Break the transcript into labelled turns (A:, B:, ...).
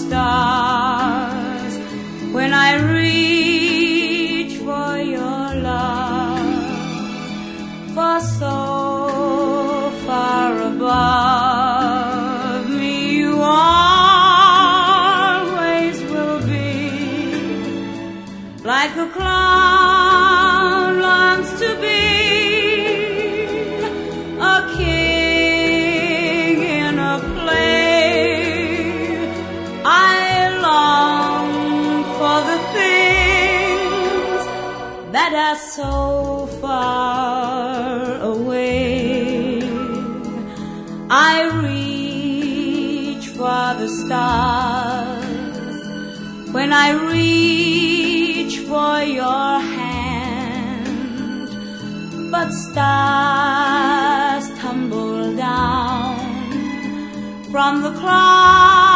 A: stars when I reach for your love, for so far above me you always will be, like a clown longs to be a king in a play. I long for the things that are so far away. I reach for the stars when I reach for your hand, but stars tumble down from the clouds